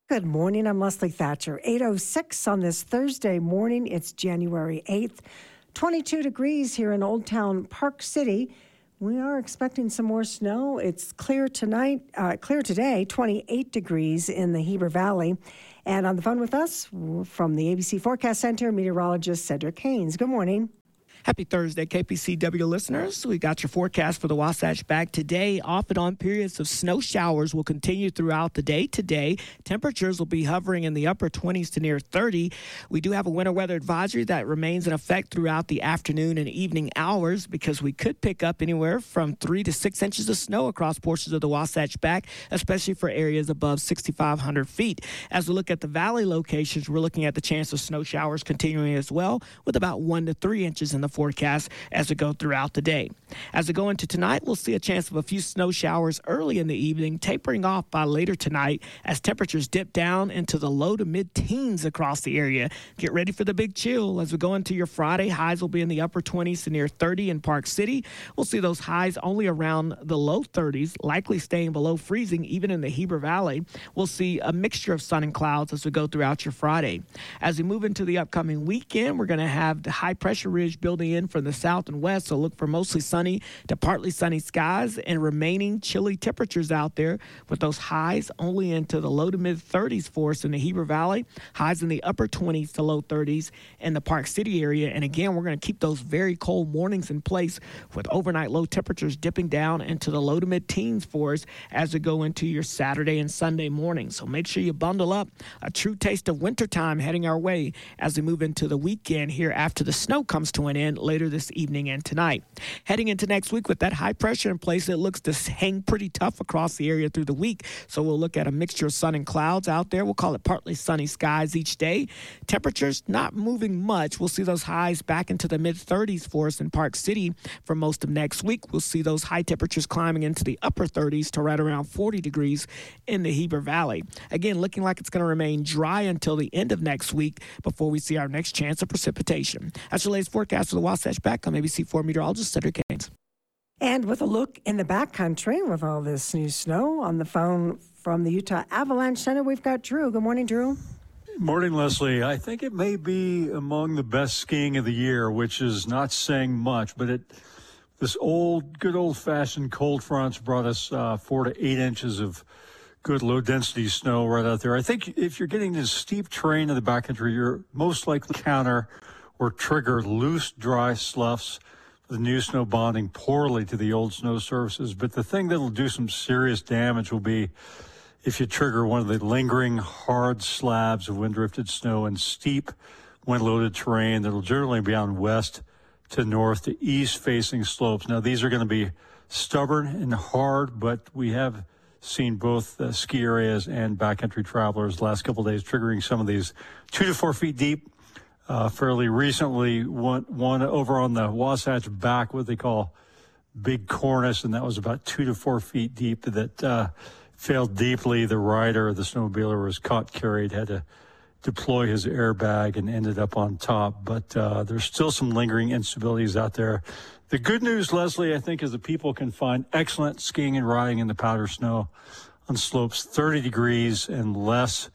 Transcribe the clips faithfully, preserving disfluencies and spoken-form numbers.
Good morning. I'm Leslie Thatcher. eight oh six on this Thursday morning. It's January eighth. twenty-two degrees here in Old Town Park City. We are expecting some more snow. It's clear tonight, uh, clear today, twenty-eight degrees in the Heber Valley. And on the phone with us from the A B C Forecast Center, meteorologist Cedric Haynes. Good morning. Happy Thursday, K P C W listeners. We got your forecast for the Wasatch back today. Off and on periods of snow showers will continue throughout the day today. Temperatures will be hovering in the upper twenties to near thirty. We do have a winter weather advisory that remains in effect throughout the afternoon and evening hours because we could pick up anywhere from three to six inches of snow across portions of the Wasatch back, especially for areas above sixty-five hundred feet. As we look at the valley locations, we're looking at the chance of snow showers continuing as well, with about one to three inches in the forecast as we go throughout the day. As we go into tonight, we'll see a chance of a few snow showers early in the evening, tapering off by later tonight as temperatures dip down into the low to mid-teens across the area. Get ready for the big chill as we go into your Friday. Highs will be in the upper twenties to near thirty in Park City. We'll see those highs only around the low thirties, likely staying below freezing even in the Heber Valley. We'll see a mixture of sun and clouds as we go throughout your Friday. As we move into the upcoming weekend, we're going to have the high pressure ridge building in from the south and west, so look for mostly sunny to partly sunny skies and remaining chilly temperatures out there with those highs only into the low to mid thirties for us in the Heber Valley, highs in the upper twenties to low thirties in the Park City area. And again, we're going to keep those very cold mornings in place with overnight low temperatures dipping down into the low to mid teens for us as we go into your Saturday and Sunday morning. So make sure you bundle up. A true taste of wintertime heading our way as we move into the weekend here after the snow comes to an end later this evening and tonight. Heading into next week with that high pressure in place, it looks to hang pretty tough across the area through the week. So we'll look at a mixture of sun and clouds out there. We'll call it partly sunny skies each day. Temperatures not moving much. We'll see those highs back into the mid thirties for us in Park City for most of next week. We'll see those high temperatures climbing into the upper thirties to right around forty degrees in the Heber Valley. Again, looking like it's going to remain dry until the end of next week before we see our next chance of precipitation. That's your latest forecast for the Wasatch back on A B C four meteorologist Cedric Haynes. And with a look in the backcountry with all this new snow, on the phone from the Utah Avalanche Center, we've got Drew. Good morning, Drew. Morning, Leslie. I think it may be among the best skiing of the year, which is not saying much, but it this old, good old-fashioned cold fronts brought us uh, four to eight inches of good low-density snow right out there. I think if you're getting this steep terrain in the backcountry, you're most likely to counter or trigger loose, dry sloughs, the new snow bonding poorly to the old snow surfaces. But the thing that'll do some serious damage will be if you trigger one of the lingering hard slabs of wind-drifted snow and steep wind-loaded terrain that'll generally be on west to north to east-facing slopes. Now, these are going to be stubborn and hard, but we have seen both uh, ski areas and backcountry travelers the last couple of days triggering some of these two to four feet deep. Uh, fairly recently, one, one over on the Wasatch back, what they call Big Cornice, and that was about two to four feet deep that uh, failed deeply. The rider, the snowmobiler, was caught carried, had to deploy his airbag and ended up on top. But uh, there's still some lingering instabilities out there. The good news, Leslie, I think, is that people can find excellent skiing and riding in the powder snow on slopes thirty degrees and less.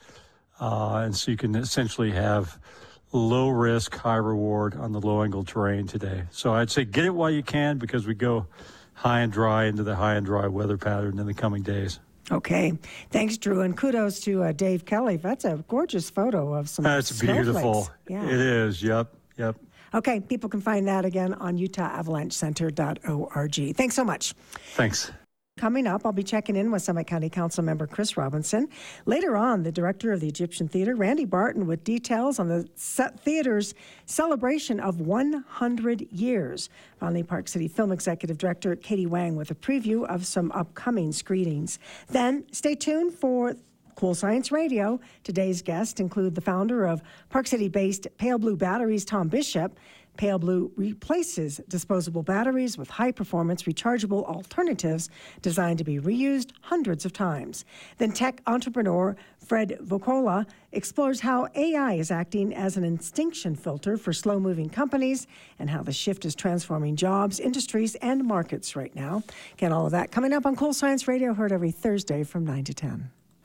Uh, and so you can essentially have low risk, high reward on the low angle terrain today. So I'd say get it while you can because we go high and dry into the high and dry weather pattern in the coming days. Okay. Thanks, Drew. And kudos to uh, Dave Kelly. That's a gorgeous photo of some That's beautiful. Yeah. It is. Yep. Yep. Okay. People can find that again on utah avalanche center dot org. Thanks so much. Thanks. Coming up, I'll be checking in with Summit County Council member Chris Robinson. Later on, the director of the Egyptian Theater, Randy Barton, with details on the theater's celebration of one hundred years. Finally, Park City Film Executive Director Katie Wang with a preview of some upcoming screenings. Then, stay tuned for Cool Science Radio. Today's guests include the founder of Park City-based Pale Blue Batteries, Tom Bishop. Pale Blue replaces disposable batteries with high-performance rechargeable alternatives designed to be reused hundreds of times. Then tech entrepreneur Fred Vocola explores how A I is acting as an extinction filter for slow-moving companies and how the shift is transforming jobs, industries, and markets right now. Again, all of that coming up on Cool Science Radio, heard every Thursday from nine to ten.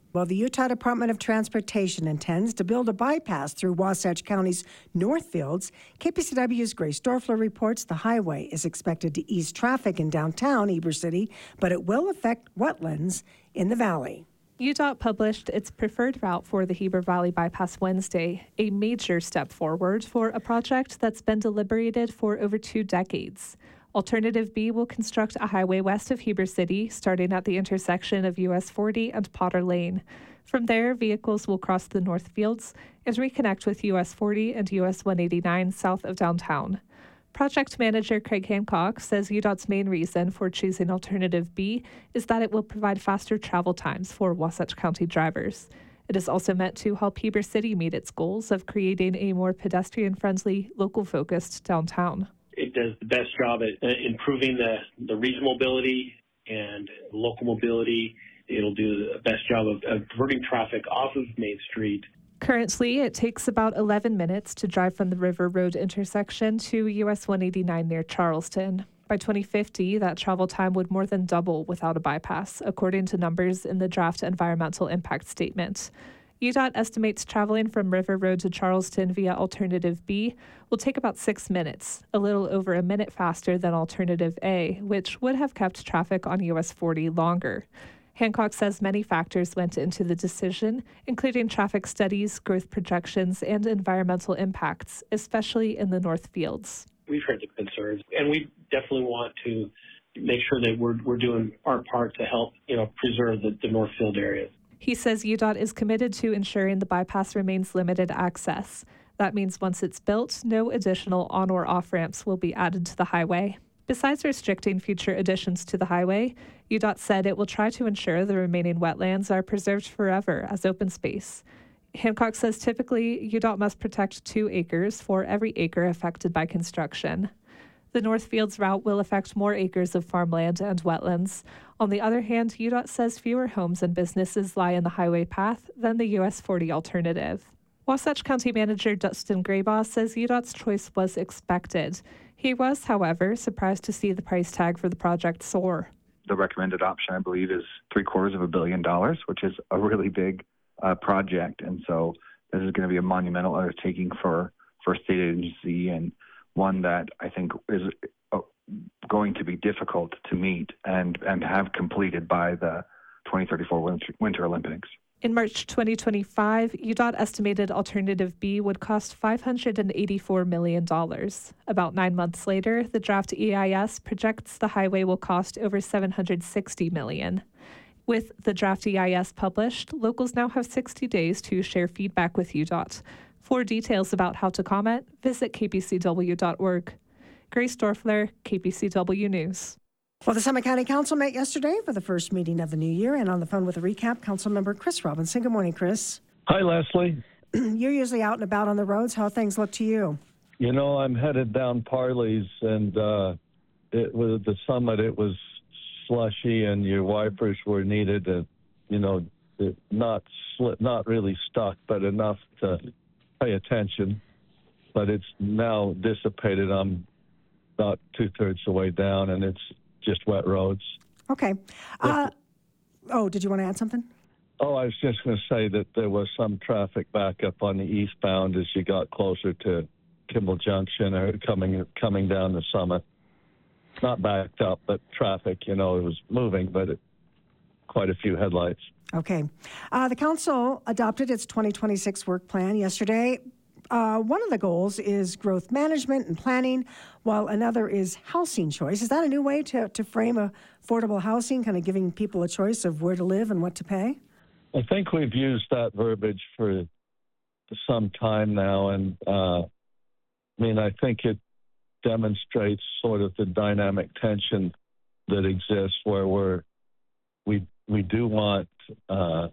Well, the Utah Department of Transportation intends to build a bypass through Wasatch County's Northfields. K P C W's Grace Dorfler reports the highway is expected to ease traffic in downtown Heber City, but it will affect wetlands in the valley. U D O T published its preferred route for the Heber Valley Bypass Wednesday, a major step forward for a project that's been deliberated for over two decades. Alternative B will construct a highway west of Heber City, starting at the intersection of U S forty and Potter Lane. From there, vehicles will cross the Northfields and reconnect with U S forty and U S one eighty-nine south of downtown. Project manager Craig Hancock says U D O T's main reason for choosing Alternative B is that it will provide faster travel times for Wasatch County drivers. It is also meant to help Heber City meet its goals of creating a more pedestrian-friendly, local-focused downtown. It does the best job at uh, improving the, the regional mobility and local mobility. It'll do the best job of, of diverting traffic off of Main Street. Currently, it takes about eleven minutes to drive from the River Road intersection to U S one eighty-nine near Charleston. By twenty fifty, that travel time would more than double without a bypass, according to numbers in the draft environmental impact statement. U D O T estimates traveling from River Road to Charleston via Alternative B will take about six minutes, a little over a minute faster than Alternative A, which would have kept traffic on U S forty longer. Hancock says many factors went into the decision, including traffic studies, growth projections, and environmental impacts, especially in the Northfields. We've heard the concerns, and we definitely want to make sure that we're we're doing our part to help, you know, preserve the, the Northfield areas. He says U D O T is committed to ensuring the bypass remains limited access. That means once it's built, no additional on or off ramps will be added to the highway. Besides restricting future additions to the highway, U D O T said it will try to ensure the remaining wetlands are preserved forever as open space. Hancock says typically U D O T must protect two acres for every acre affected by construction. The Northfields route will affect more acres of farmland and wetlands. On the other hand, U D O T says fewer homes and businesses lie in the highway path than the U S forty alternative. Wasatch County Manager Dustin Graybaugh says U D O T's choice was expected. He was, however, surprised to see the price tag for the project soar. The recommended option, I believe, is three quarters of a billion dollars, which is a really big uh, project. And so this is going to be a monumental undertaking for, for a state agency, and one that I think is uh, going to be difficult to meet and, and have completed by the twenty thirty-four Winter, Winter Olympics. In March twenty twenty-five, U D O T estimated Alternative B would cost five hundred eighty-four million dollars. About nine months later, the draft E I S projects the highway will cost over seven hundred sixty million dollars. With the draft E I S published, locals now have sixty days to share feedback with U D O T. For details about how to comment, visit k p c w dot org. Grace Dorfler, K P C W News. Well, the Summit County Council met yesterday for the first meeting of the new year, and on the phone with a recap, Councilmember Chris Robinson. Good morning, Chris. Hi, Leslie. You're usually out and about on the roads. How things look to you? You know, I'm headed down Parley's, and uh, it was the summit. It was slushy, and your wipers were needed. And you know, it not sli- not really stuck, but enough to pay attention. But it's now dissipated. I'm about two thirds of the way down, and it's just wet roads. Okay. Uh, oh, did you want to add something? Oh, I was just going to say that there was some traffic backup on the eastbound as you got closer to Kimball Junction or coming coming down the summit. Not backed up, but traffic, you know, it was moving, but it, quite a few headlights. Okay. Uh, the council adopted its twenty twenty-six work plan yesterday. Uh, one of the goals is growth management and planning, while another is housing choice. Is that a new way to, to frame affordable housing, kind of giving people a choice of where to live and what to pay? I think we've used that verbiage for some time now, and uh, I mean, I think it demonstrates sort of the dynamic tension that exists where we're, we we do want uh,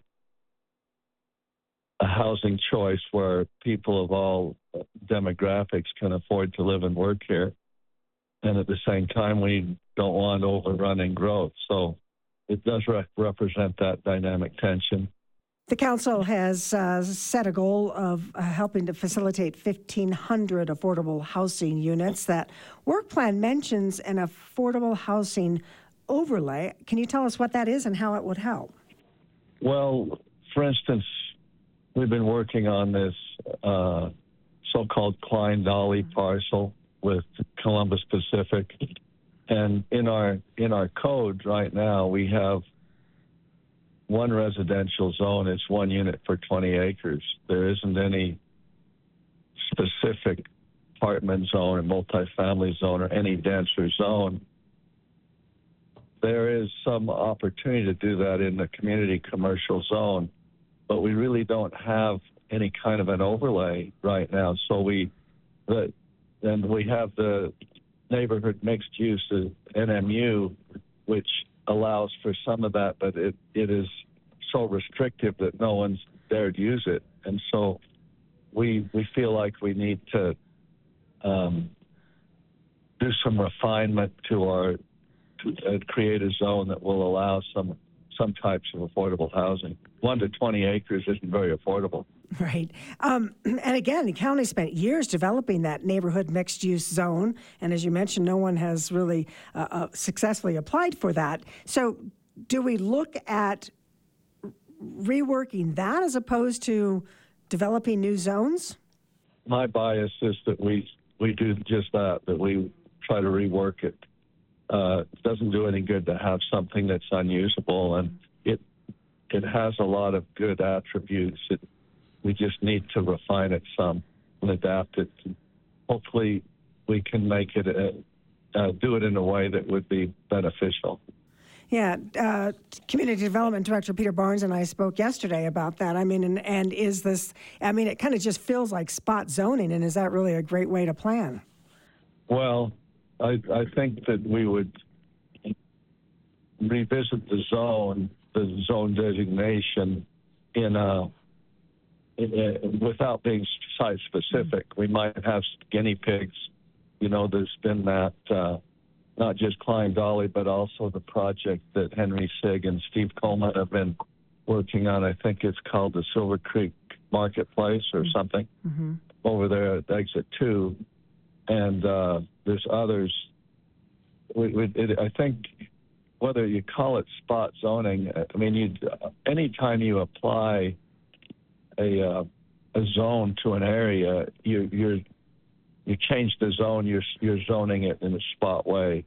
a housing choice where people of all demographics can afford to live and work here. And at the same time, we don't want overrunning growth. So it does re- represent that dynamic tension. The council has uh, set a goal of uh, helping to facilitate fifteen hundred affordable housing units. That work plan mentions an affordable housing overlay. Can you tell us what that is and how it would help? Well, for instance, we've been working on this uh, so-called Klein-Dolly parcel with Columbus Pacific. And in our in our code right now, we have one residential zone. It's one unit for twenty acres. There isn't any specific apartment zone or multifamily zone or any denser zone. There is some opportunity to do that in the community commercial zone, but we really don't have any kind of an overlay right now. So we, the, and we have the neighborhood mixed use, N M U, which allows for some of that, but it, it is so restrictive that no one's dared use it. And so we we feel like we need to um, do some refinement to our, to uh, create a zone that will allow some some types of affordable housing. One to twenty acres isn't very affordable. Right. Um, and again, the county spent years developing that neighborhood mixed-use zone. And as you mentioned, no one has really uh, uh, successfully applied for that. So do we look at reworking that as opposed to developing new zones? My bias is that we, we do just that, that we try to rework it. Uh, it doesn't do any good to have something that's unusable, and it it has a lot of good attributes. It, we just need to refine it some and adapt it. Hopefully, we can make it a, uh, do it in a way that would be beneficial. Yeah, uh, Community Development Director Peter Barnes and I spoke yesterday about that. I mean, and, and is this, I mean, it kind of just feels like spot zoning, and is that really a great way to plan? Well, I, I think that we would revisit the zone, the zone designation, in a, in a without being site-specific. We might have guinea pigs. You know, there's been that, uh, not just Klein-Dolly, but also the project that Henry Sigg and Steve Coleman have been working on. I think it's called the Silver Creek Marketplace or something, mm-hmm. over there at Exit two. And uh, there's others. We, we, it, I think whether you call it spot zoning, I mean, you anytime you apply a uh, a zone to an area, you you're you change the zone, you're you're zoning it in a spot way.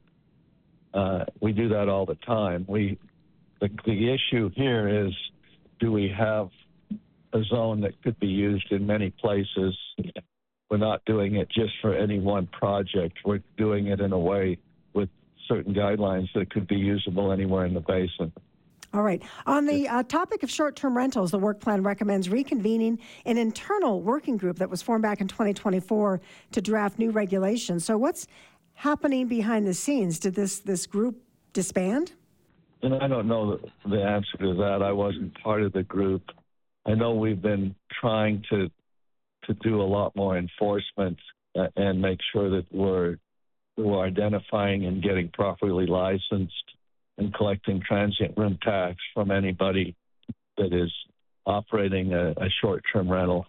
Uh, we do that all the time. We the the issue here is, do we have a zone that could be used in many places? We're not doing it just for any one project. We're doing it in a way with certain guidelines that could be usable anywhere in the basin. All right. On the uh, topic of short-term rentals, the work plan recommends reconvening an internal working group that was formed back in twenty twenty-four to draft new regulations. So what's happening behind the scenes? Did this, this group disband? And I don't know the, the answer to that. I wasn't part of the group. I know we've been trying to to do a lot more enforcement uh, and make sure that we're, we're identifying and getting properly licensed and collecting transient room tax from anybody that is operating a, a short-term rental.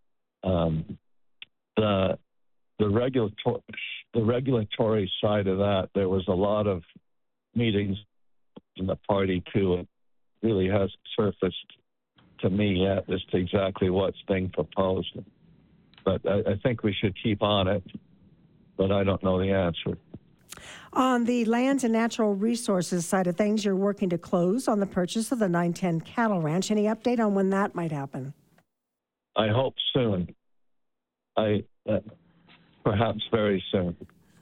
Um, the the regulatory the regulatory side of that, there was a lot of meetings in the party too. It really hasn't surfaced to me yet as to exactly what's being proposed. But I, I think we should keep on it, but I don't know the answer. On the lands and natural resources side of things, you're working to close on the purchase of the nine ten Cattle Ranch. Any update on when that might happen? I hope soon. I uh, perhaps very soon.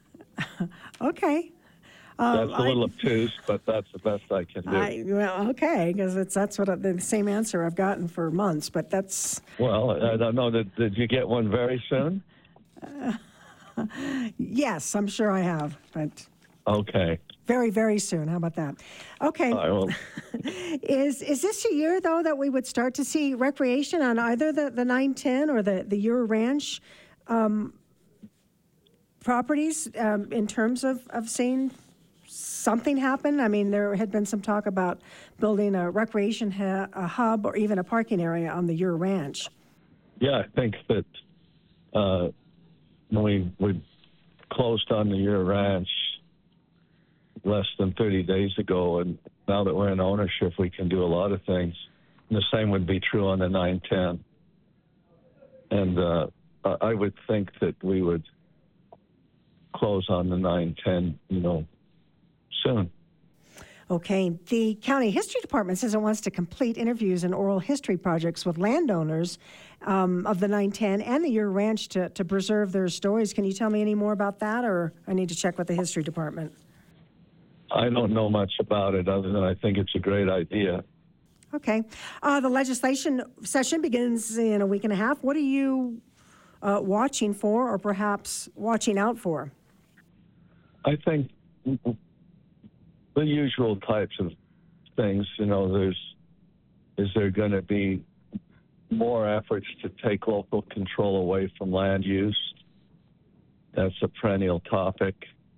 Okay. Um, that's a little I, obtuse, but that's the best I can do. I, well, okay, because it's that's what I, the same answer I've gotten for months, but that's... Well, I don't know. Did, did you get one very soon? Uh, yes, I'm sure I have, but... Okay. Very, very soon. How about that? Okay. I will. is is this a year, though, that we would start to see recreation on either the, the nine ten or the, the Ure Ranch um, properties um, in terms of, of seeing something happen? I mean, there had been some talk about building a recreation ha- a hub or even a parking area on the Ure Ranch. Yeah, I think that uh, when we, we closed on the Ure Ranch less than thirty days ago, and now that we're in ownership, we can do a lot of things. the same would be true on the nine ten. And uh, I would think that we would close on the nine ten, you know, soon. Okay. The county history department says it wants to complete interviews and oral history projects with landowners um, of the nine ten and the Ure Ranch to, to preserve their stories. Can you tell me any more about that, or I need to check with the history department? I don't know much about it other than I think it's a great idea. Okay. Uh, the legislation session begins in a week and a half. What are you uh, watching for, or perhaps watching out for? I think the usual types of things, you know, there's, is there going to be more efforts to take local control away from land use? That's a perennial topic.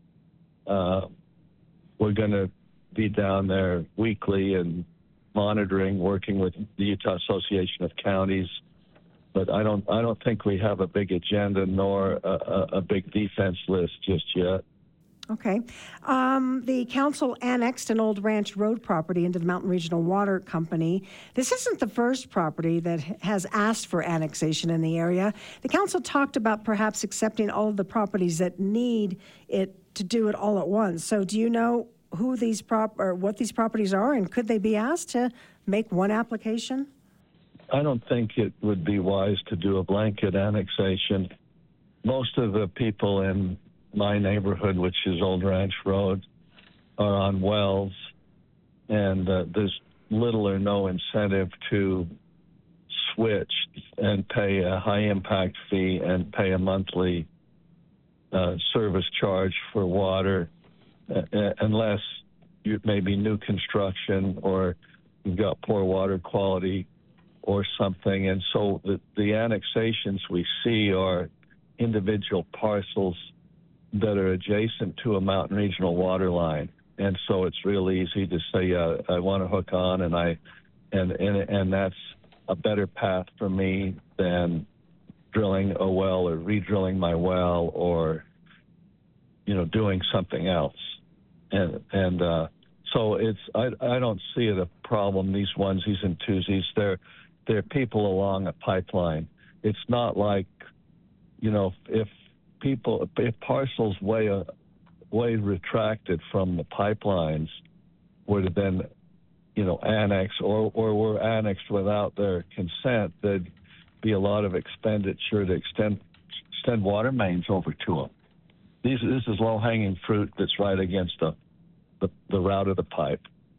Uh, we're going to be down there weekly and monitoring, working with the Utah Association of Counties. But I don't, I don't think we have a big agenda nor a, a, a big defense list just yet. Okay. Um, the council annexed an old ranch road property into the Mountain Regional Water Company. This isn't the first property that has asked for annexation in the area. The council talked about perhaps accepting all of the properties that need it to do it all at once. So do you know who these prop or what these properties are, and could they be asked to make one application? I don't think it would be wise to do a blanket annexation. Most of the people in my neighborhood, which is Old Ranch Road, are on wells, and uh, there's little or no incentive to switch and pay a high-impact fee and pay a monthly uh, service charge for water, uh, unless you maybe new construction or you've got poor water quality or something. And so the, the annexations we see are individual parcels that are adjacent to a mountain regional water line. And so it's real easy to say, uh, I want to hook on, and I, and, and, and that's a better path for me than drilling a well or re-drilling my well or, you know, doing something else. And, and, uh, so it's, I, I don't see it a problem, these onesies and twosies. They're, they're people along a pipeline. It's not like, you know, if people, if parcels way, uh, way retracted from the pipelines were to then, you know, annex or, or were annexed without their consent, there'd be a lot of expenditure to extend, extend water mains over to them. These, this is low-hanging fruit that's right against the, the, the route of the pipe.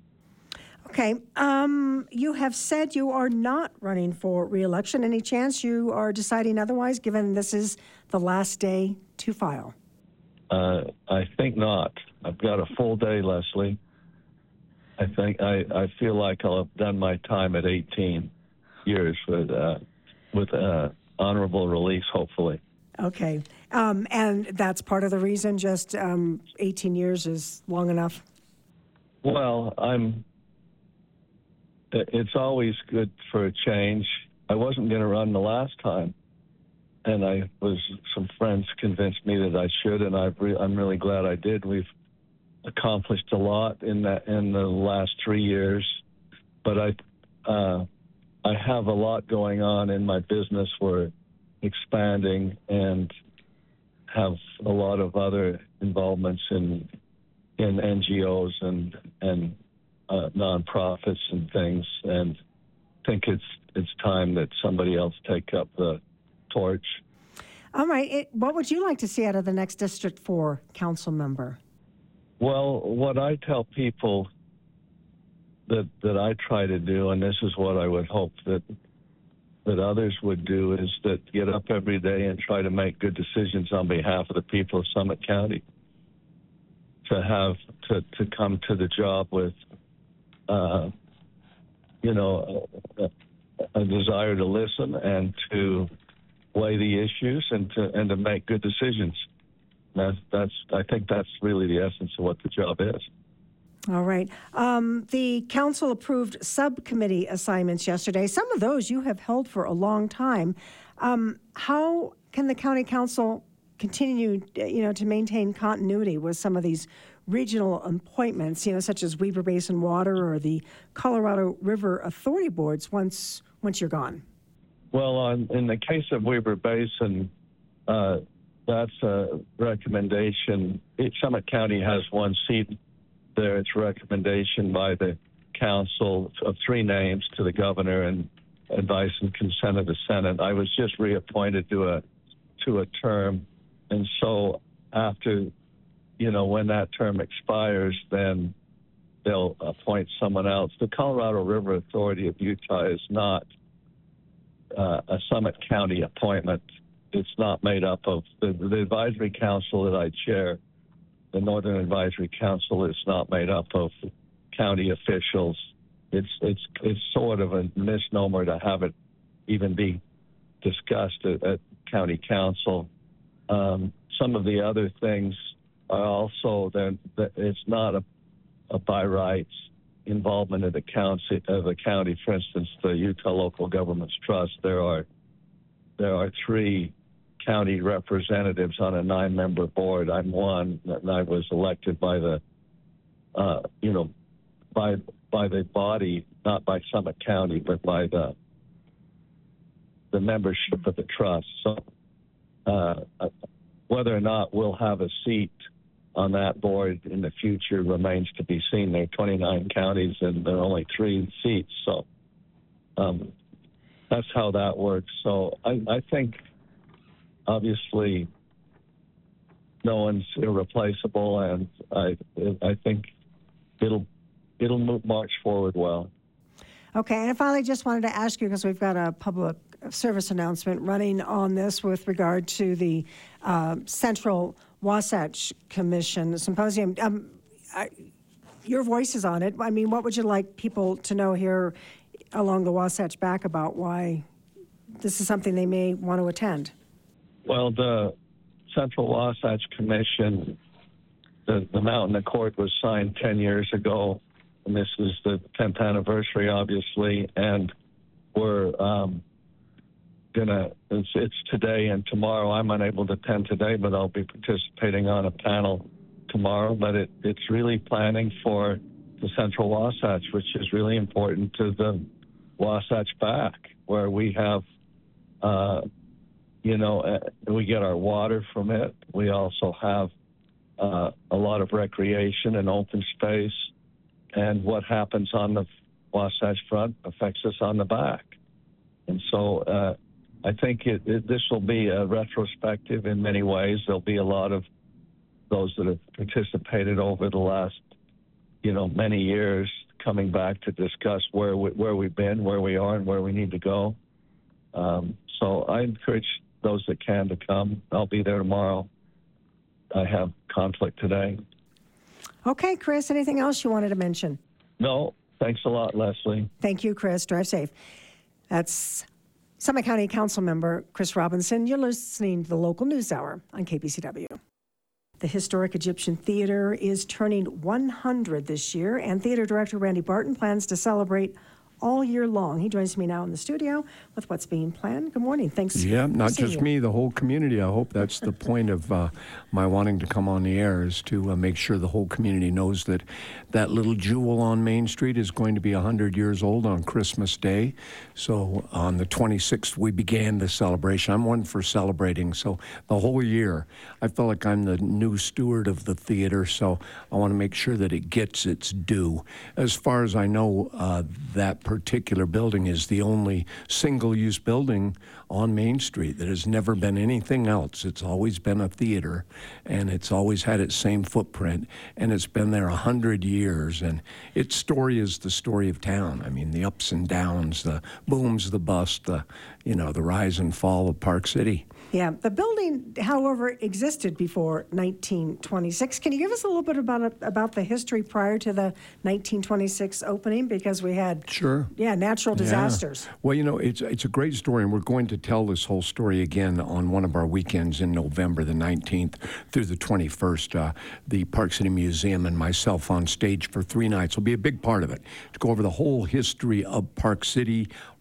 Okay. Um, you have said you are not running for re-election. Any chance you are deciding otherwise, given this is the last day to file? Uh, I think not. I've got a full day, Leslie. I think I, I feel like I'll have done my time at eighteen years with uh, with uh, honorable release, hopefully. Okay. Um, and that's part of the reason, just um, eighteen years is long enough? Well, I'm. It's always good for a change. I wasn't going to run the last time, and I was. Some friends convinced me that I should, and I've re, I'm really glad I did. We've accomplished a lot in that in the last three years, but I uh, I have a lot going on in my business. We're expanding and have a lot of other involvements in in N G Os and and uh, nonprofits and things, and think it's it's time that somebody else take up the torch. All right. It, what would you like to see out of the next District four council member? Well, what I tell people that that I try to do, and this is what I would hope that that others would do, is that get up every day and try to make good decisions on behalf of the people of Summit County. To have to, to come to the job with, uh, you know, a, a desire to listen and to weigh the issues and to and to make good decisions. That's, that's, I think that's really the essence of what the job is. All right. Um, the council approved subcommittee assignments yesterday. Some of those you have held for a long time. Um, how can the county council continue, you know, to maintain continuity with some of these regional appointments, you know, such as Weber Basin Water or the Colorado River Authority boards once once you're gone? Well, on, in the case of Weber Basin, uh, that's a recommendation. Each Summit County has one seat there. It's a recommendation by the council of three names to the governor and advice and consent of the Senate. I was just reappointed to a to a term, and so after, you know, when that term expires, then they'll appoint someone else. The Colorado River Authority of Utah is not uh, a Summit County appointment. It's not made up of the, the advisory council that I chair. The Northern Advisory Council is not made up of county officials. It's it's it's sort of a misnomer to have it even be discussed at, at county council. Um, some of the other things are also that it's not a, a by rights involvement of the county of the county. For instance, the Utah Local Governments Trust. There are there are three county representatives on a nine-member board. I'm one, and I was elected by the uh, you know by by the body, not by Summit County, but by the the membership of the trust. So uh, whether or not we'll have a seat on that board in the future remains to be seen. There are twenty-nine counties and there are only three seats. So um, that's how that works. So I, I think, obviously, no one's irreplaceable, and I I think it'll it'll move, march forward well. Okay, and I finally just wanted to ask you, because we've got a public service announcement running on this with regard to the uh, Central Wasatch Commission Symposium. Um, I, your voice is on it. I mean, what would you like people to know here along the Wasatch Back about why this is something they may want to attend? Well, the Central Wasatch Commission, the, the Mountain Accord was signed ten years ago, and this is the tenth anniversary, obviously, and we're um, gonna, it's, it's today and tomorrow. I'm unable to attend today, but I'll be participating on a panel tomorrow, but it, it's really planning for the Central Wasatch, which is really important to the Wasatch Back, where we have, uh, you know, uh, we get our water from it. We also have uh, a lot of recreation and open space. And what happens on the Wasatch Front affects us on the back. And so uh, I think it, it, this will be a retrospective in many ways. There'll be a lot of those that have participated over the last, you know, many years coming back to discuss where, we, where we've been, where we are, and where we need to go. Um, so I encourage those that can to come. I'll be there tomorrow. I have conflict today. Okay, Chris, anything else you wanted to mention? No, thanks a lot, Leslie. Thank you, Chris. Drive safe. That's Summit County Council member Chris Robinson. You're listening to the Local News Hour on K P C W. The Historic Egyptian Theater is turning one hundred this year, and theater director Randy Barton plans to celebrate all year long. He joins me now in the studio with what's being planned. Good morning. Thanks. Yeah, not just you. me, the whole community. I hope that's the point of uh, my wanting to come on the air, is to uh, make sure the whole community knows that that little jewel on Main Street is going to be one hundred years old on Christmas Day. So on the twenty-sixth, we began the celebration. I'm one for celebrating, so the whole year. I feel like I'm the new steward of the theater, so I want to make sure that it gets its due. As far as I know, uh, that particular building is the only single-use building on Main Street. That has never been anything else. It's always been a theater, and it's always had its same footprint, and it's been there a hundred years, and its story is the story of town. I mean, the ups and downs, the booms, the busts, the, you know, the rise and fall of Park City. Yeah, the building, however, existed before nineteen twenty-six. Can you give us a little bit about about the history prior to the nineteen twenty-six opening? Because we had, sure, yeah, natural disasters. Yeah. Well, you know, it's it's a great story, and we're going to tell this whole story again on one of our weekends in November, the nineteenth through the twenty-first. Uh, the Park City Museum and myself on stage for three nights will be a big part of it, to go over the whole history of Park City,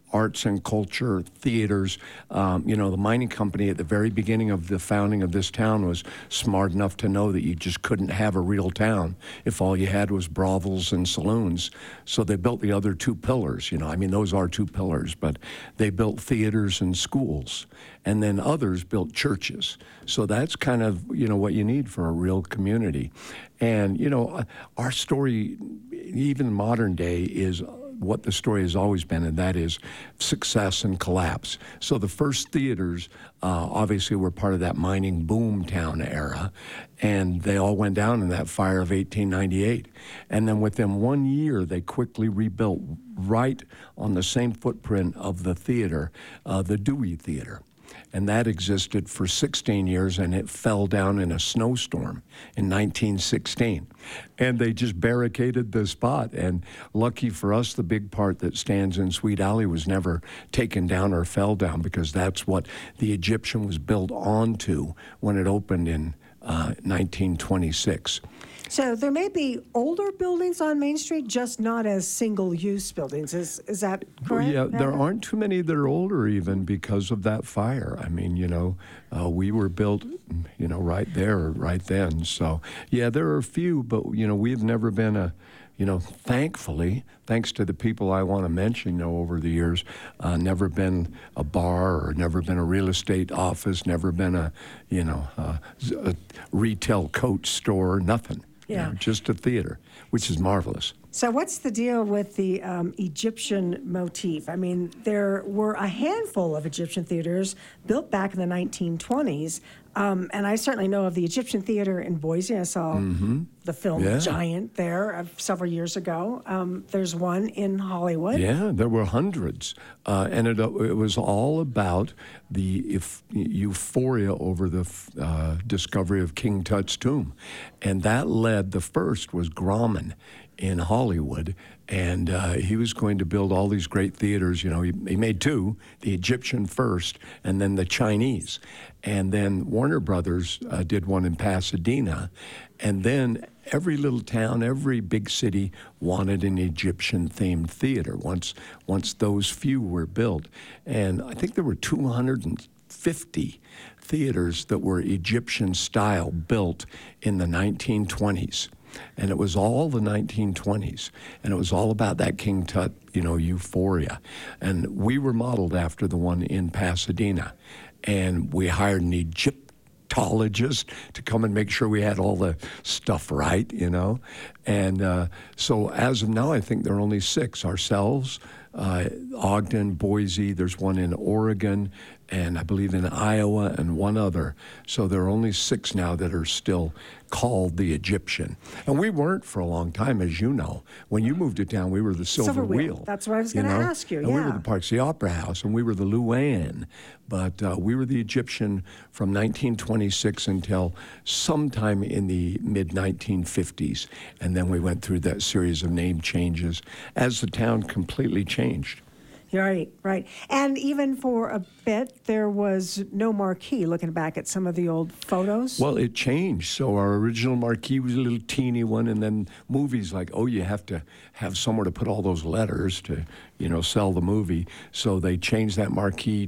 arts and culture, theaters. Um, you know, the mining company at the very beginning of the founding of this town was smart enough to know that you just couldn't have a real town if all you had was brothels and saloons. So they built the other two pillars. You know, I mean, those are two pillars, but they built theaters and schools. And then others built churches. So that's kind of, you know, what you need for a real community. And, you know, our story, even modern day, is what the story has always been, and that is success and collapse. So the first theaters uh, obviously were part of that mining boom town era, and they all went down in that fire of eighteen ninety-eight. And then within one year, they quickly rebuilt right on the same footprint of the theater, uh, the Dewey Theater. And that existed for sixteen years, and it fell down in a snowstorm in nineteen sixteen. And they just barricaded the spot. And lucky for us, the big part that stands in Sweet Alley was never taken down or fell down, because that's what the Egyptian was built onto when it opened in uh, nineteen twenty-six. So there may be older buildings on Main Street, just not as single-use buildings. Is is that correct? Yeah, there Matt? aren't too many that are older even because of that fire. I mean, you know, uh, we were built, you know, right there, right then. So, yeah, there are a few, but, you know, we've never been a, you know, thankfully, thanks to the people I want to mention, you know, over the years, uh, never been a bar or never been a real estate office, never been a, you know, a, a retail coat store, nothing. Yeah. You know, just a theater, which is marvelous. So what's the deal with the um, Egyptian motif? I mean, there were a handful of Egyptian theaters built back in the nineteen twenties, um, and I certainly know of the Egyptian Theater in Boise. I saw mm-hmm. the film Yeah. Giant there uh, several years ago. Um, there's one in Hollywood. Yeah, there were hundreds, uh, and it, it was all about the if, euphoria over the uh, discovery of King Tut's tomb, and that led, the first was Grauman in Hollywood, and uh, he was going to build all these great theaters. You know, he, he made two, the Egyptian first, and then the Chinese. And then Warner Brothers uh, did one in Pasadena, and then every little town, every big city wanted an Egyptian-themed theater once, once those few were built. And I think there were two hundred fifty theaters that were Egyptian-style built in the nineteen twenties. And it was all the nineteen twenties, and it was all about that King Tut, you know, euphoria. And we were modeled after the one in Pasadena, and we hired an Egyptologist to come and make sure we had all the stuff right, you know. And uh, so as of now, I think there are only six, ourselves, uh, Ogden, Boise, there's one in Oregon, and I believe in Iowa, and one other. So there are only six now that are still called the Egyptian. And we weren't for a long time, as you know. When you moved to town, we were the Silver, Silver Wheel. Wheel. That's what I was you going to know? ask you, and we yeah. were the Parks the Opera House, and we were the Luann. But uh, we were the Egyptian from nineteen twenty-six until sometime in the mid nineteen fifties. And then we went through that series of name changes as the town completely changed. Right, right. And even for a bit, there was no marquee, looking back at some of the old photos. Well, it changed. So our original marquee was a little teeny one, and then movies like, oh, you have to have somewhere to put all those letters to, you know, sell the movie. So they changed that marquee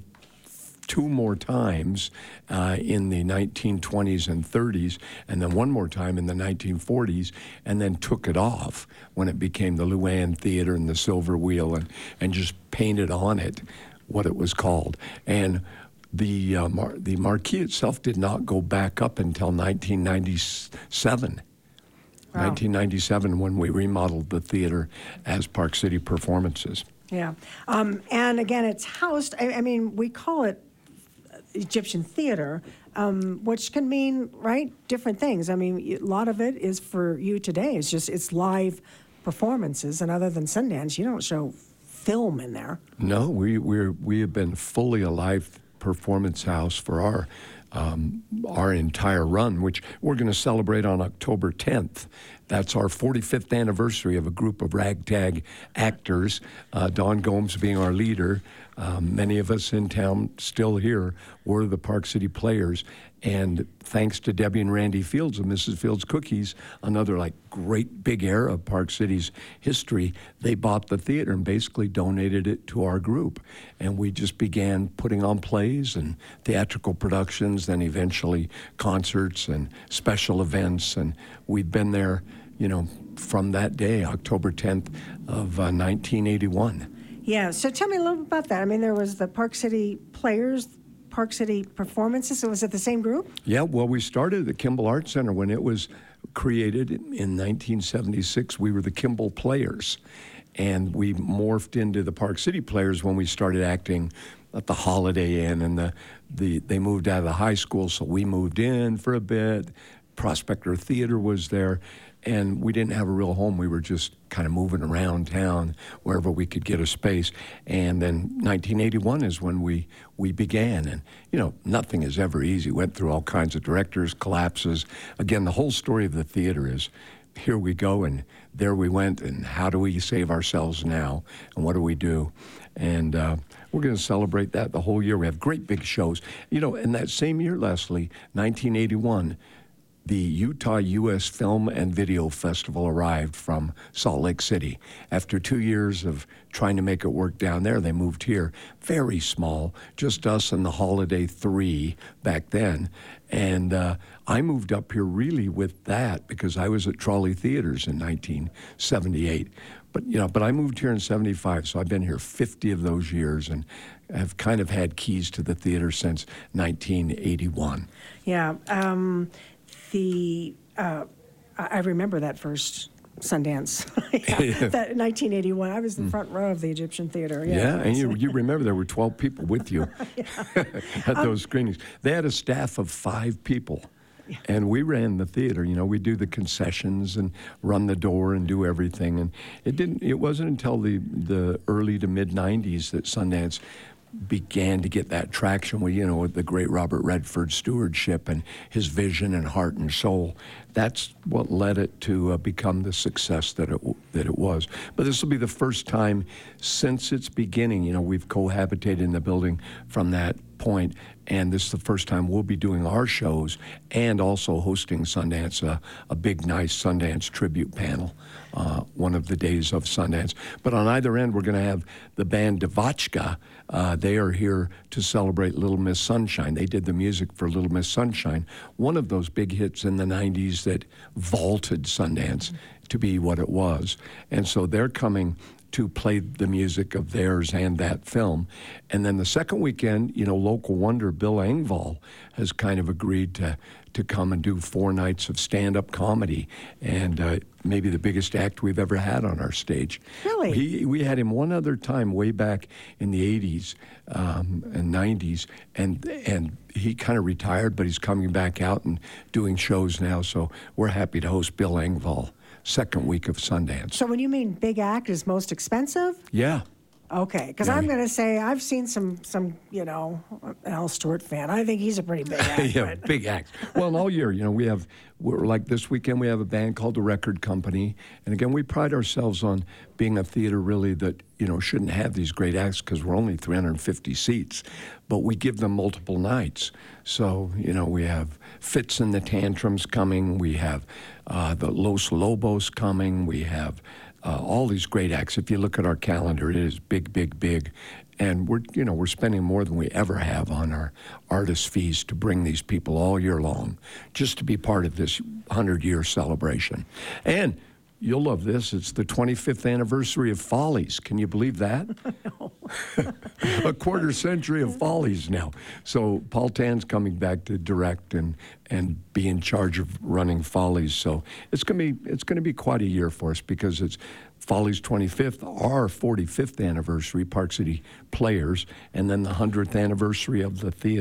two more times uh, in the nineteen twenties and thirties, and then one more time in the nineteen forties, and then took it off when it became the Luann Theater and the Silver Wheel, and, and just painted on it what it was called. And the, uh, mar- the marquee itself did not go back up until nineteen ninety-seven. Wow. nineteen ninety-seven, when we remodeled the theater as Park City Performances. Yeah. Um, and again, it's housed, I, I mean, we call it Egyptian theater, um, which can mean, right, different things. I mean, a lot of it is for you today. It's just, it's live performances. And other than Sundance, you don't show film in there. No, we we're, we have been fully a live performance house for our um, our entire run, which we're going to celebrate on October tenth. That's our forty-fifth anniversary of a group of ragtag actors, uh, Don Gomes being our leader. Um, many of us in town still here were the Park City Players. And thanks to Debbie and Randy Fields of Missus Fields Cookies, another like great big era of Park City's history, they bought the theater and basically donated it to our group. And we just began putting on plays and theatrical productions, then eventually concerts and special events. And we've been there, you know, from that day, October tenth of uh, nineteen eighty-one. Yeah, so tell me a little bit about that. I mean, there was the Park City Players, Park City Performances. So was it the same group? Yeah, well, we started at the Kimball Arts Center when it was created in nineteen seventy-six. We were the Kimball Players, and we morphed into the Park City Players when we started acting at the Holiday Inn, and the, the they moved out of the high school, so we moved in for a bit. Prospector Theater was there, and we didn't have a real home. We were just kind of moving around town wherever we could get a space. And then nineteen eighty-one is when we, we began. And, you know, nothing is ever easy. Went through all kinds of directors, collapses. Again, the whole story of the theater is here we go, and there we went, and how do we save ourselves now, and what do we do? And uh, we're going to celebrate that the whole year. We have great big shows. You know, in that same year, Leslie, nineteen eighty-one, the Utah U S Film and Video Festival arrived from Salt Lake City. After two years of trying to make it work down there, they moved here. Very small, just us and the Holiday Three back then. And uh, I moved up here really with that because I was at Trolley Theaters in nineteen seventy-eight. But, you know, but I moved here in seventy-five, so I've been here fifty of those years and have kind of had keys to the theater since nineteen eighty-one. Yeah. Um, the uh, I I remember that first Sundance, yeah, that nineteen eighty-one. I was in the front row of the Egyptian Theater. Yeah, Yeah, and you, you remember there were twelve people with you at those screenings. They had a staff of five people. And we ran the theater. You know, we do the concessions and run the door and do everything. And it didn't. It wasn't until the the early to mid nineties that Sundance began to get that traction with, you know, with the great Robert Redford stewardship and his vision and heart and soul. That's what led it to uh, become the success that it that it was. But this will be the first time since its beginning. You know, we've cohabitated in the building from that point, and this is the first time we'll be doing our shows and also hosting Sundance, uh, a big, nice Sundance tribute panel, uh, one of the days of Sundance. But on either end, we're going to have the band Devotchka. Uh, they are here to celebrate Little Miss Sunshine. They did the music for Little Miss Sunshine, one of those big hits in the nineties that vaulted Sundance to be what it was. And so they're coming to play the music of theirs and that film. And then the second weekend, you know, local wonder Bill Engvall has kind of agreed to to come and do four nights of stand-up comedy, and uh, maybe the biggest act we've ever had on our stage. Really? He, we had him one other time way back in the eighties um, and nineties, and and he kind of retired, but he's coming back out and doing shows now, so we're happy to host Bill Engvall second week of Sundance. So when you mean big act is most expensive? Yeah. Okay, because Yeah. I'm going to say I've seen some, some you know, Al Stewart fan. I think he's a pretty big act. Yeah, but- big act. Well, and all year, you know, we have, we're like this weekend, we have a band called The Record Company. And again, we pride ourselves on being a theater really that, you know, shouldn't have these great acts because we're only three hundred fifty seats, but we give them multiple nights. So, you know, we have Fits and the Tantrums coming. We have uh, the Los Lobos coming. We have Uh, all these great acts. If you look at our calendar, it is big, big, big. And we're, you know, we're spending more than we ever have on our artist fees to bring these people all year long, just to be part of this hundred-year celebration. And you'll love this. It's the twenty-fifth anniversary of Follies. Can you believe that? No. A quarter century of Follies now. So Paul Tan's coming back to direct and and be in charge of running Follies. So it's gonna be it's gonna be quite a year for us because it's Follies twenty-fifth, our forty-fifth anniversary, Park City Players, and then the hundredth anniversary of the theater.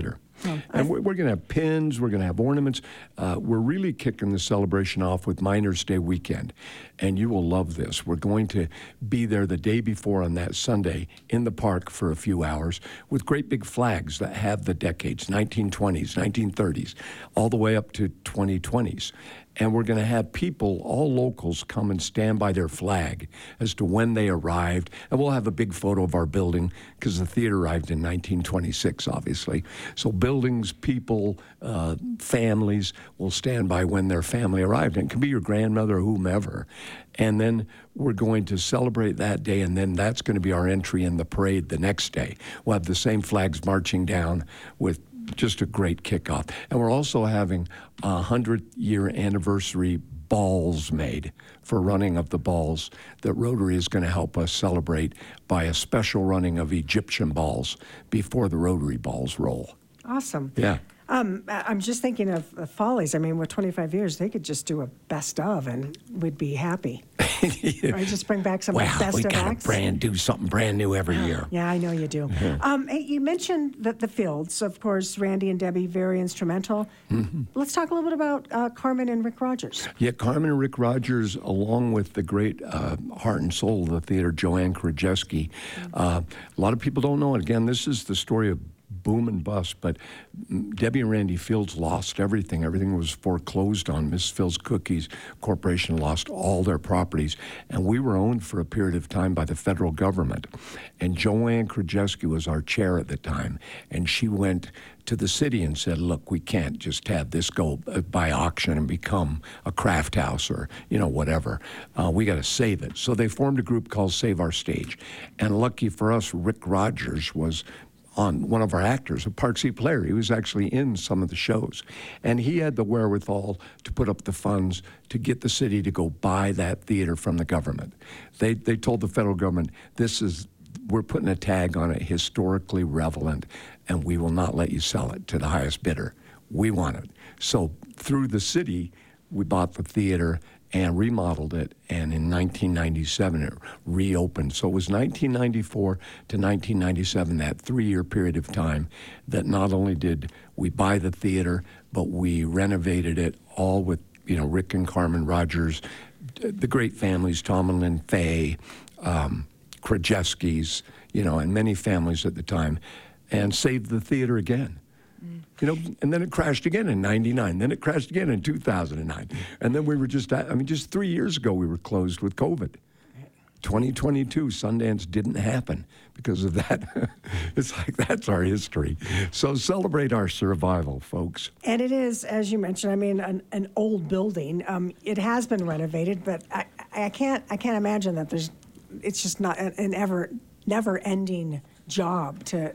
And we're, we're going to have pins, we're going to have ornaments. Uh, we're really kicking the celebration off with Miners' Day weekend, and you will love this. We're going to be there the day before on that Sunday in the park for a few hours with great big flags that have the decades, nineteen twenties, nineteen thirties, all the way up to twenty twenties. And we're going to have people, all locals, come and stand by their flag as to when they arrived. And we'll have a big photo of our building because the theater arrived in nineteen twenty-six, obviously. So buildings, people, uh, families will stand by when their family arrived. And it can be your grandmother or whomever. And then we're going to celebrate that day, and then that's going to be our entry in the parade the next day. We'll have the same flags marching down with just a great kickoff. And we're also having a hundredth year anniversary balls made for running of the balls that Rotary is going to help us celebrate by a special running of Egyptian balls before the Rotary balls roll. Awesome. Yeah. Um, I- I'm just thinking of the Follies. I mean, with twenty-five years, they could just do a best of, and we'd be happy. Right? Just bring back some Well, best we of got acts. to brand do something brand new every year. Yeah, I know you do. Um, hey, you mentioned that the Fields, of course, Randy and Debbie, very instrumental. Mm-hmm. Let's talk a little bit about uh, Carmen and Rick Rogers. Yeah, Carmen and Rick Rogers, along with the great uh, heart and soul of the theater, Joanne Krajewski. Uh, a lot of people don't know it. Again, this is the story of boom and bust, but Debbie and Randy Fields lost everything. Everything was foreclosed on. Miss Fields Cookies Corporation lost all their properties, and we were owned for a period of time by the federal government. And Joanne Krajewski was our chair at the time, and she went to the city and said, look, we can't just have this go by auction and become a craft house or, you know, whatever. Uh, we got to save it. So they formed a group called Save Our Stage. And lucky for us, Rick Rogers was on one of our actors, a Park Seat player. He was actually in some of the shows. And he had the wherewithal to put up the funds to get the city to go buy that theater from the government. They they told the federal government, this is, we're putting a tag on it, historically relevant, and we will not let you sell it to the highest bidder. We want it. So through the city, we bought the theater and remodeled it, and in nineteen ninety-seven it reopened. So it was nineteen ninety-four to nineteen ninety-seven, that three-year period of time, that not only did we buy the theater, but we renovated it all with, you know, Rick and Carmen Rogers, the great families, Tom and Lynn Fay, um, Krajewskis, you know, and many families at the time, and saved the theater again. You know, and then it crashed again in ninety-nine. Then it crashed again in two thousand nine. And then we were just, I mean, just three years ago, we were closed with COVID. twenty twenty-two, Sundance didn't happen because of that. It's like, that's our history. So celebrate our survival, folks. And it is, as you mentioned, I mean, an, an old building. Um, it has been renovated, but I, I can't, I can't imagine that there's, it's just not an, an ever, never-ending job to,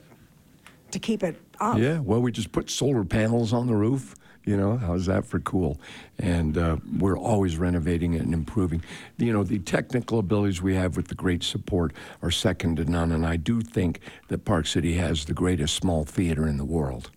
to keep it up. Yeah, well, we just put solar panels on the roof. You know, how's that for cool? And uh, we're always renovating it and improving. You know, the technical abilities we have with the great support are second to none. And I do think that Park City has the greatest small theater in the world.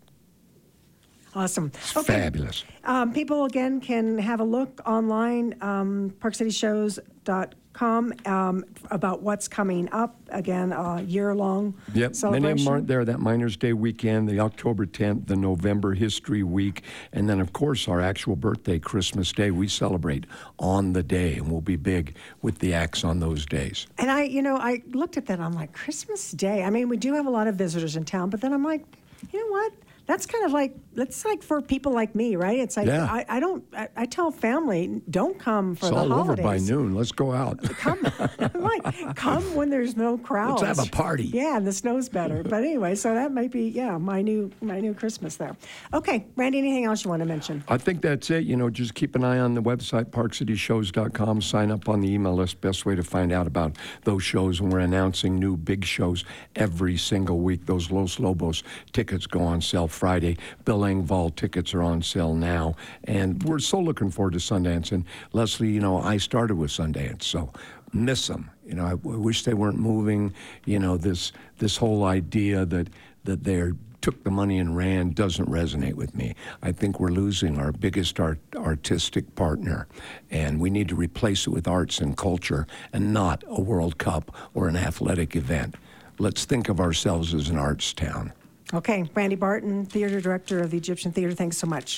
Awesome. It's Okay. fabulous. Um, people, again, can have a look online, um, park city shows dot com, um, about what's coming up. Again, a year-long Yep, celebration. many of them aren't there. That Miners' Day weekend, the October tenth, the November History Week, and then, of course, our actual birthday, Christmas Day. We celebrate on the day, and we'll be big with the acts on those days. And I, you know, I looked at that. I'm like, Christmas Day. I mean, we do have a lot of visitors in town, but then I'm like, you know what? That's kind of like, that's like for people like me, right? It's like, Yeah. I, I don't, I, I tell family, don't come for It's the all over holidays. by noon. Let's go out. Come, I'm like, come when there's no crowds. Let's have a party. Yeah, and the snow's better. But anyway, so that might be, yeah, my new, my new Christmas there. Okay, Randy, anything else you want to mention? I think that's it. You know, just keep an eye on the website, park city shows dot com. Sign up on the email list. Best way to find out about those shows. And we're announcing new big shows every single week. Those Los Lobos tickets go on sale Friday. Bill Engvall tickets are on sale now. And we're so looking forward to Sundance. And Leslie, you know, I started with Sundance, so miss them. You know, I, I wish they weren't moving. You know, this this whole idea that that they're took the money and ran doesn't resonate with me. I think we're losing our biggest art, artistic partner, and we need to replace it with arts and culture and not a World Cup or an athletic event. Let's think of ourselves as an arts town. Okay, Randy Barton, Theater Director of the Egyptian Theater, thanks so much.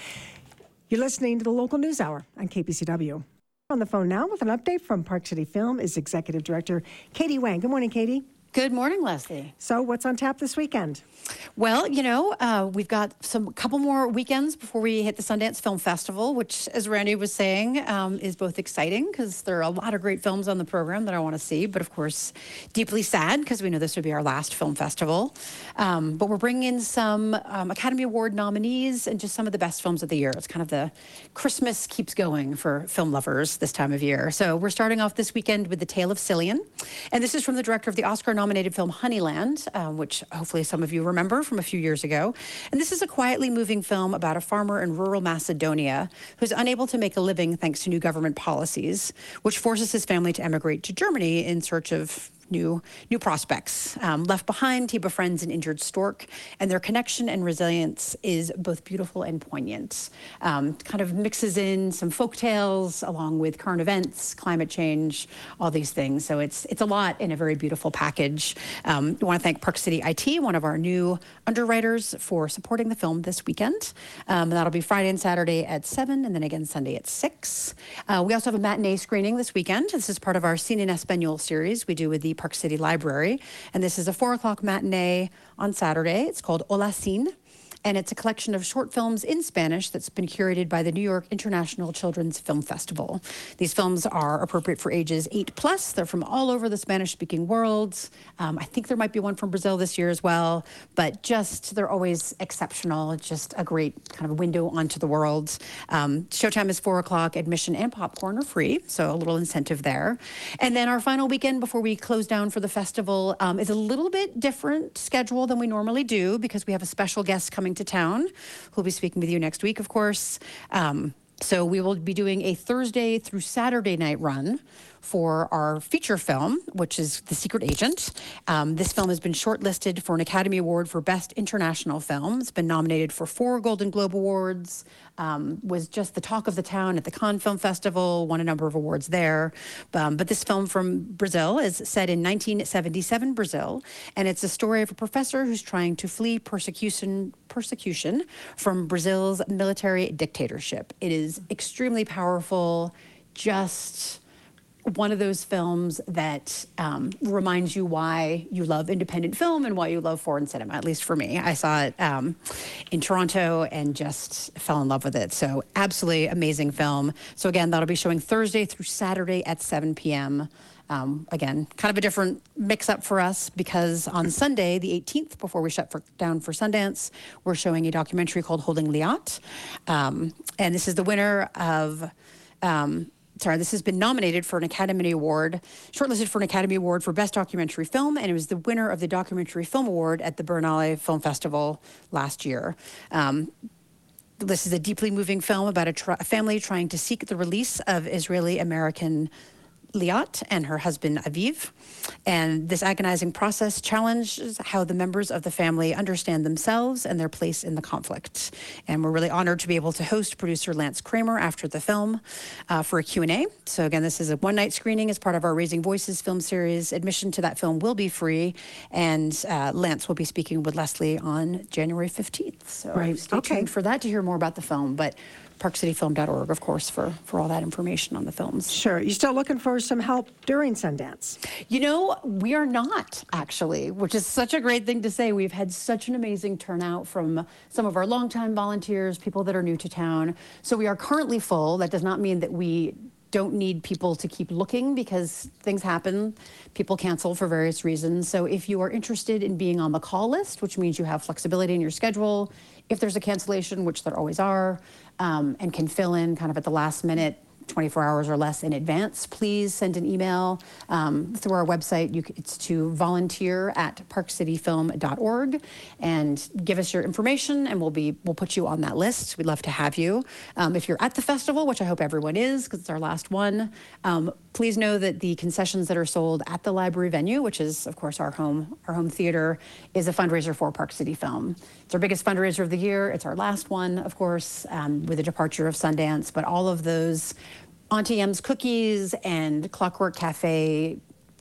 You're listening to the Local News Hour on K P C W. On the phone now with an update from Park City Film is Executive Director Katie Wang. Good morning, Katie. Good morning, Leslie. So what's on tap this weekend? Well, you know, uh, we've got some couple more weekends before we hit the Sundance Film Festival, which, as Randy was saying, um, is both exciting because there are a lot of great films on the program that I want to see, but of course, deeply sad because we know this would be our last film festival. Um, but we're bringing in some um, Academy Award nominees and just some of the best films of the year. It's kind of the Christmas keeps going for film lovers this time of year. So we're starting off this weekend with The Tale of Cillian, and this is from the director of the Oscar-nominated film Honeyland, um, which hopefully some of you remember from a few years ago. And this is a quietly moving film about a farmer in rural Macedonia who's unable to make a living thanks to new government policies, which forces his family to emigrate to Germany in search of new new prospects. Um, left behind, he befriends an injured stork, and their connection and resilience is both beautiful and poignant. Um, kind of mixes in some folk tales along with current events, climate change, all these things. So it's it's a lot in a very beautiful package. Um, we want to thank Park City I T, one of our new underwriters, for supporting the film this weekend. Um, that'll be Friday and Saturday at seven, and then again Sunday at six. Uh, we also have a matinee screening this weekend. This is part of our Cine en Español series we do with the Park City Library, and this is a four o'clock matinee on Saturday. It's called Hola Cine, and it's a collection of short films in Spanish that's been curated by the New York International Children's Film Festival. These films are appropriate for ages eight plus. They're from all over the Spanish-speaking world. Um, I think there might be one from Brazil this year as well, but just they're always exceptional. It's just a great kind of window onto the world. Um, showtime is four o'clock. Admission and popcorn are free, so a little incentive there. And then our final weekend before we close down for the festival um, is a little bit different schedule than we normally do because we have a special guest coming to town who'll be speaking with you next week, of course. Um, so we will be doing a Thursday through Saturday night run for our feature film, which is The Secret Agent. Um, this film has been shortlisted for an Academy Award for Best International Film. It's been nominated for four Golden Globe Awards, um, was just the talk of the town at the Cannes Film Festival, won a number of awards there. Um, but this film from Brazil is set in nineteen seventy-seven Brazil, and it's a story of a professor who's trying to flee persecution persecution from Brazil's military dictatorship. It is extremely powerful, just one of those films that um, reminds you why you love independent film and why you love foreign cinema, at least for me. I saw it um, in Toronto and just fell in love with it. So absolutely amazing film. So again, that'll be showing Thursday through Saturday at seven p.m. Um, again, kind of a different mix-up for us because on Sunday, the eighteenth, before we shut for, down for Sundance, we're showing a documentary called Holding Liat. Um, and this is the winner of... Um, Sorry, this has been nominated for an Academy Award, shortlisted for an Academy Award for Best Documentary Film, and it was the winner of the Documentary Film Award at the Berlinale Film Festival last year. Um, this is a deeply moving film about a, tr- a family trying to seek the release of Israeli-American Liat and her husband Aviv. And this agonizing process challenges how the members of the family understand themselves and their place in the conflict. And we're really honored to be able to host producer Lance Kramer after the film uh, for a Q and A. So again, this is a one-night screening as part of our Raising Voices film series. Admission to that film will be free, and uh, Lance will be speaking with Leslie on January fifteenth. So right. stay okay. tuned for that to hear more about the film. But park city film dot org, of course, for, for all that information on the films. Sure. You still looking for some help during Sundance? You know, we are not, actually, which is such a great thing to say. We've had such an amazing turnout from some of our longtime volunteers, people that are new to town. So we are currently full. That does not mean that we don't need people to keep looking because things happen. People cancel for various reasons. So if you are interested in being on the call list, which means you have flexibility in your schedule, if there's a cancellation, which there always are, um, and can fill in kind of at the last minute, twenty-four hours or less in advance, please send an email um, through our website. You, it's to volunteer at park city film dot org and give us your information, and we'll be we'll put you on that list. We'd love to have you. Um, if you're at the festival, which I hope everyone is because it's our last one, um, please know that the concessions that are sold at the library venue, which is of course our home our home theater, is a fundraiser for Park City Film. It's our biggest fundraiser of the year. It's our last one, of course, um, with the departure of Sundance, but all of those Auntie M's cookies and Clockwork Cafe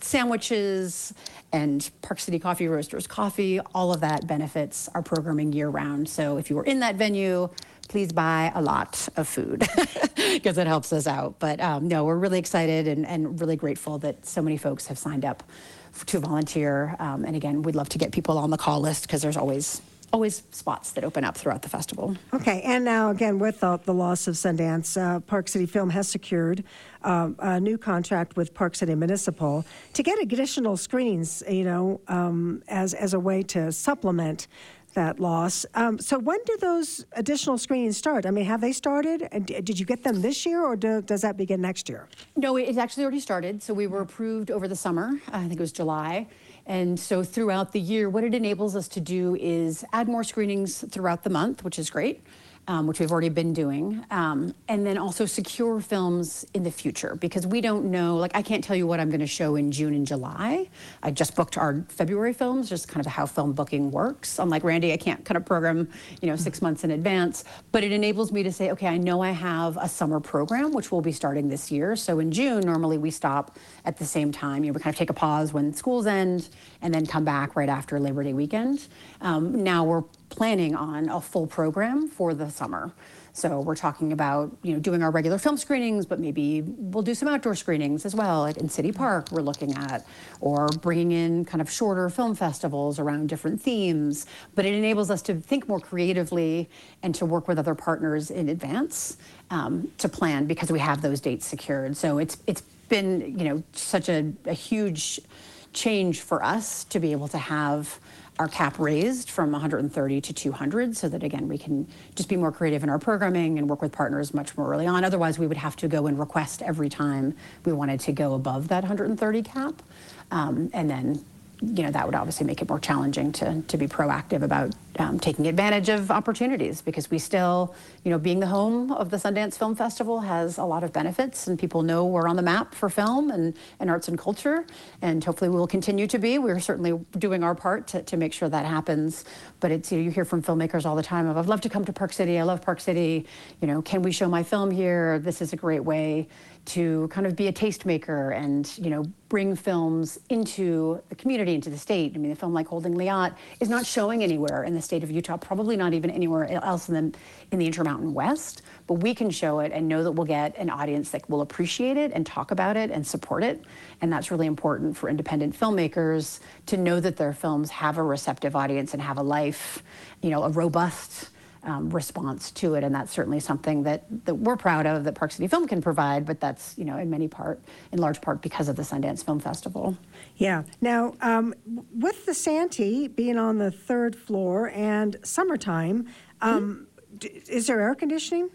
sandwiches and Park City Coffee Roasters coffee. All of that benefits our programming year round. So if you were in that venue, please buy a lot of food because it helps us out. But um, no, we're really excited and, and really grateful that so many folks have signed up to volunteer. Um, and again, we'd love to get people on the call list because there's always always spots that open up throughout the festival. Okay, and now again, with the, the loss of Sundance, uh, Park City Film has secured um, a new contract with Park City Municipal to get additional screens, you know, um, as, as a way to supplement that loss. Um, so when do those additional screenings start? I mean, have they started? And d- did you get them this year, or do, does that begin next year? No, it's actually already started. So we were approved over the summer. I think it was July. And so throughout the year, what it enables us to do is add more screenings throughout the month, which is great, um, which we've already been doing. Um, and then also secure films in the future, because we don't know, like I can't tell you what I'm going to show in June and July. I just booked our February films, just kind of how film booking works. Unlike Randy, I can't kind of program, you know, six months in advance, but it enables me to say, okay, I know I have a summer program, which will be starting this year. So in June, normally we stop at the same time. You know, we kind of take a pause when schools end and then come back right after Labor Day weekend. Um, now we're planning on a full program for the summer. So we're talking about, you know, doing our regular film screenings, but maybe we'll do some outdoor screenings as well. At, in City Park, we're looking at, or bringing in kind of shorter film festivals around different themes. But it enables us to think more creatively and to work with other partners in advance um, to plan, because we have those dates secured. So it's it's been, you know, such a, a huge change for us to be able to have our cap raised from one hundred thirty to two hundred, so that again we can just be more creative in our programming and work with partners much more early on. Otherwise, we would have to go and request every time we wanted to go above that one hundred thirty cap, um, and then, you know, that would obviously make it more challenging to to be proactive about um, taking advantage of opportunities, because we still, you know, being the home of the Sundance Film Festival has a lot of benefits, and people know we're on the map for film and, and arts and culture, and hopefully we will continue to be. We're certainly doing our part to, to make sure that happens. But it's, you know, you hear from filmmakers all the time of, I'd love to come to Park City, I love Park City, you know, can we show my film here? This is a great way to kind of be a tastemaker and, you know, bring films into the community, into the state. I mean, a film like Holding Liat is not showing anywhere in the state of Utah, probably not even anywhere else in the, in the Intermountain West, but we can show it and know that we'll get an audience that will appreciate it and talk about it and support it. And that's really important for independent filmmakers, to know that their films have a receptive audience and have a life, you know, a robust Um, response to it. And that's certainly something that, that we're proud of, that Park City Film can provide, but that's, you know, in many part, in large part because of the Sundance Film Festival. Yeah. Now, um, with the Santee being on the third floor and summertime, um, mm-hmm. d- is there air conditioning?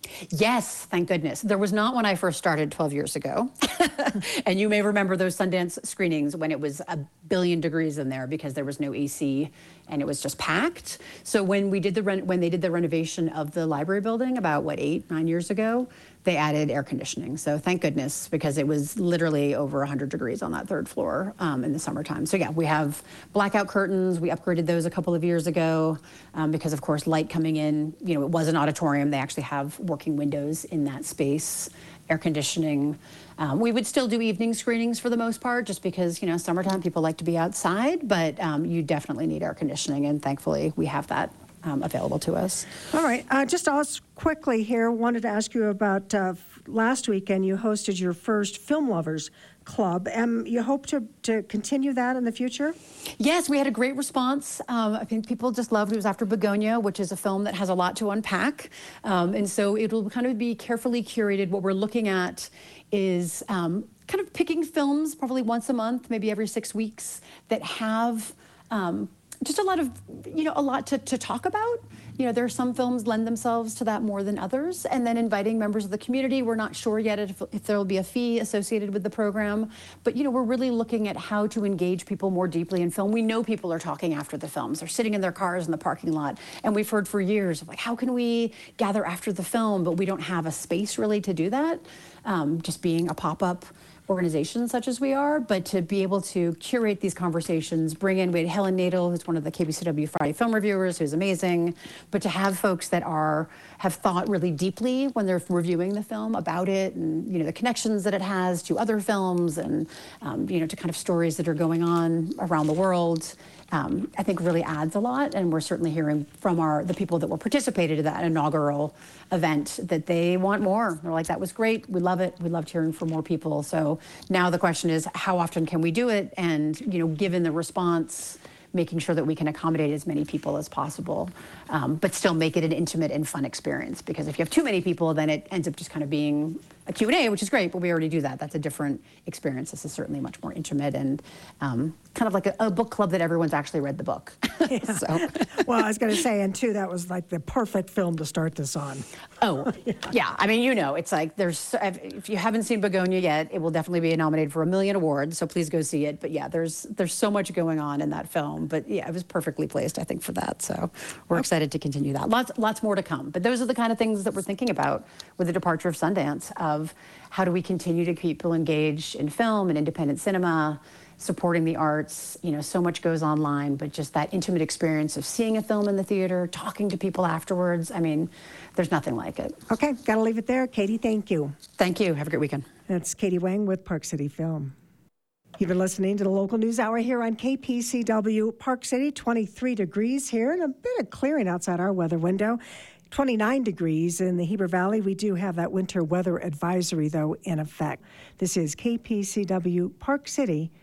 Yes, thank goodness. There was not when I first started twelve years ago. And you may remember those Sundance screenings when it was a billion degrees in there because there was no A C and it was just packed. So when we did the ren- when they did the renovation of the library building about, what, eight, nine years ago, they added air conditioning. So thank goodness, because it was literally over one hundred degrees on that third floor um, in the summertime. So yeah, we have blackout curtains. We upgraded those a couple of years ago um, because, of course, light coming in, you know, it was an auditorium. They actually have working windows in that space, air conditioning. Um, we would still do evening screenings for the most part, just because, you know, summertime people like to be outside, but um, you definitely need air conditioning, and thankfully we have that um, available to us. All right. Uh, just ask quickly here, wanted to ask you about uh, last weekend you hosted your first Film Lovers Club. Um, you hope to, to continue that in the future? Yes, we had a great response. Um, I think people just loved it. It was after Begonia, which is a film that has a lot to unpack. Um, and so it'll kind of be carefully curated. What we're looking at is um, kind of picking films probably once a month, maybe every six weeks, that have um, just a lot of, you know, a lot to, to talk about. You know, there are some films lend themselves to that more than others. And then inviting members of the community. We're not sure yet if, if there will be a fee associated with the program. But, you know, we're really looking at how to engage people more deeply in film. We know people are talking after the films. They're sitting in their cars in the parking lot. And we've heard for years of, like, how can we gather after the film? But we don't have a space really to do that. Um, just being a pop-up organization such as we are, but to be able to curate these conversations, bring in, we had Helen Nadel, who's one of the K B C W Friday film reviewers, who's amazing, but to have folks that are, have thought really deeply when they're reviewing the film about it, and, you know, the connections that it has to other films, and, um, you know, to kind of stories that are going on around the world. Um, I think really adds a lot, and we're certainly hearing from our the people that were participated in that inaugural event that they want more. They're like, that was great, we love it, we loved hearing from more people. So now the question is, how often can we do it? And, you know, given the response, making sure that we can accommodate as many people as possible, um, but still make it an intimate and fun experience. Because if you have too many people, then it ends up just kind of being a Q and A, which is great, but we already do that. That's a different experience. This is certainly much more intimate and um, kind of like a, a book club that everyone's actually read the book. Yeah. So. Well, I was going to say, and too, that was like the perfect film to start this on. Oh, yeah. yeah. I mean, you know, it's like there's, if you haven't seen Begonia yet, it will definitely be nominated for a million awards, so please go see it. But yeah, there's there's so much going on in that film. But yeah, it was perfectly placed, I think, for that. So we're excited to continue that. Lots, lots more to come. But those are the kind of things that we're thinking about with the departure of Sundance, of how do we continue to keep people engaged in film and independent cinema, supporting the arts. You know, so much goes online, but just that intimate experience of seeing a film in the theater, talking to people afterwards. I mean, there's nothing like it. Okay, got to leave it there. Katie, thank you. Thank you. Have a great weekend. That's Katie Wang with Park City Film. You've been listening to the local news hour here on K P C W Park City. twenty-three degrees here and a bit of clearing outside our weather window. twenty-nine degrees in the Heber Valley. We do have that winter weather advisory, though, in effect. This is K P C W Park City.